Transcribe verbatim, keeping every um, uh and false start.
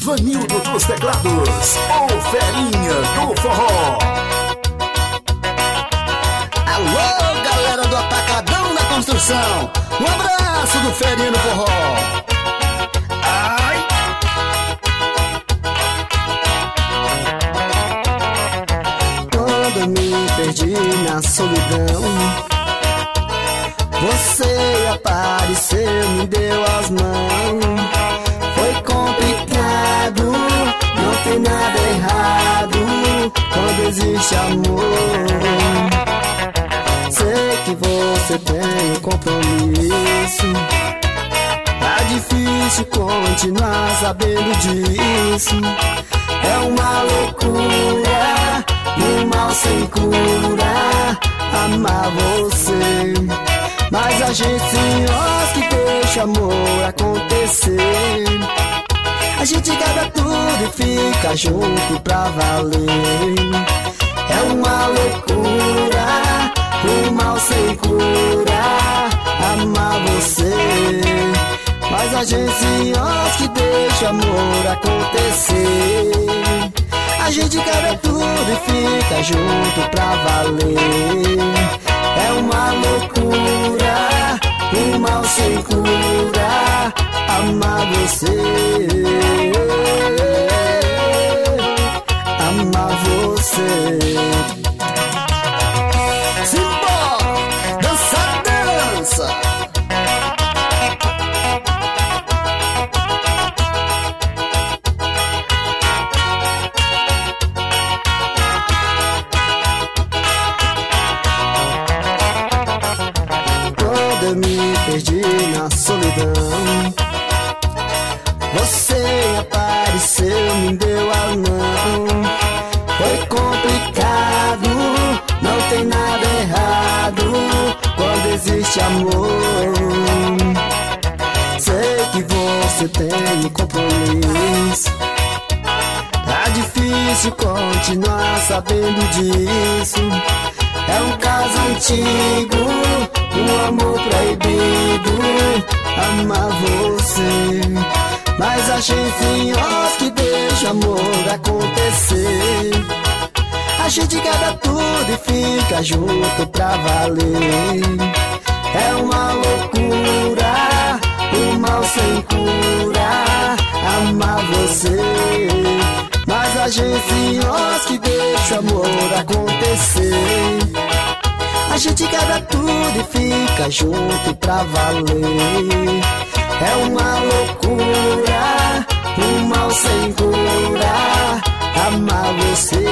Vanildo dos teclados, o Ferinha do forró. Alô, galera do Atacadão na Construção, um abraço do Ferinha do forró. Ai. Quando eu me perdi na solidão, você apareceu, me deu as mãos. Foi complicado, não tem nada errado quando existe amor. Sei que você tem um compromisso, tá difícil continuar sabendo disso. É uma loucura, um mal sem cura, amar você. Mas a gente se enrosca e deixa amor acontecer. A gente quebra tudo e fica junto pra valer. É uma loucura, um mal sem cura, amar você. Mas a gente se enrosca e deixa amor acontecer. A gente quebra tudo e fica junto pra valer. É uma loucura, um mal sem cura, amar você. Amar você. Simbora, dança, dança. Eu me perdi na solidão, você apareceu, me deu a mão. Foi complicado, não tem nada errado quando existe amor. Sei que você tem compromisso, tá difícil continuar sabendo disso. É um caso antigo, um amor proibido, amar você. Mas a gente se enrosca e deixa amor acontecer. A gente quebra tudo e fica junto pra valer. É uma loucura, um mal sem cura, amar você. Mas a gente se enrosca e deixa amor acontecer. A gente quebra tudo e fica junto pra valer. É uma loucura, um mal sem cura, amar você.